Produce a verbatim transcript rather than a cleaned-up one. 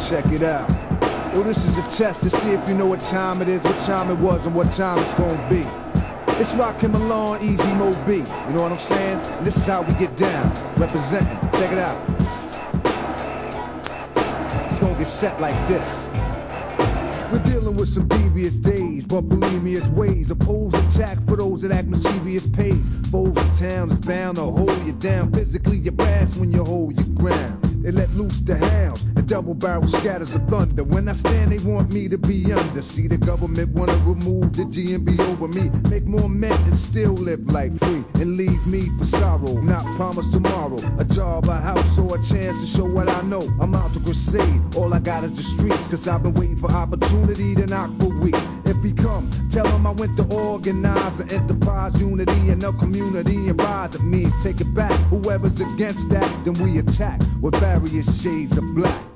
Check it out. Yo, this is a test to see if you know what time it is, what time it was, and what time it's gonna be. It's Rakim Malone, Easy Mo B. You know what I'm saying? And this is how we get down. Representing. Check it out. It's gonna get set like this. We're dealing with some devious days, but believe me, it's ways. Oppose attack for those that act mischievous paid. Foes in town is bound to hold you down. Physically, you're blast when you hold your ground. They let loose the hounds, and double barrel scatters of thunder. When I stand, they want me to be under. See, the government wanna remove the G and be over me. Make more men and still live life free. And leave me for sorrow, not promise tomorrow. A job, a house, or a chance to show what I know. I'm out to crusade, all I got is the streets. Cause I've been waiting for opportunity to knock for weeks. If he come, tell him I went to organize an enterprise, unity in the community, and rise of me. Take it back, whoever's against that, then we attack with various shades of black.